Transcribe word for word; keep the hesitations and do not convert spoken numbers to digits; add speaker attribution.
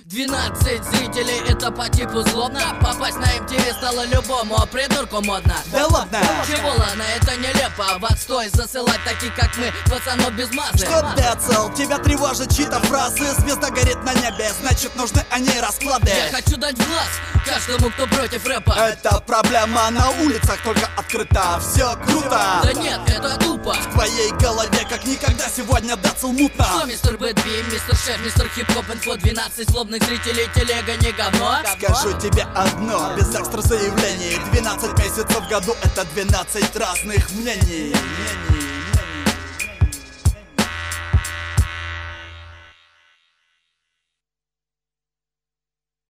Speaker 1: Двенадцать зрителей, это по типу злобно. Попасть на эм ти ви стало любому придурку модно.
Speaker 2: Да ладно!
Speaker 1: Чего ладно, это нелепо. В отстой засылать таких как мы, пацанов без массы.
Speaker 2: Что, Децл, тебя тревожит чьи-то фразы? Звезда горит на небе, значит нужны они расклады.
Speaker 1: Я хочу дать в глаз каждому, кто против рэпа.
Speaker 2: Это проблема на улицах, только открыта. Все круто!
Speaker 1: Да нет, это тупо.
Speaker 2: В твоей голове как никогда сегодня Децл мутно.
Speaker 1: Что, мистер Бэтби, мистер Шеф, мистер Хип-Хоп, инфо, двенадцать злобных зрителей, телега не говно.
Speaker 2: Скажу тебе одно, без экстра заявлений: двенадцать месяцев в году — это двенадцать разных мнений, мнений.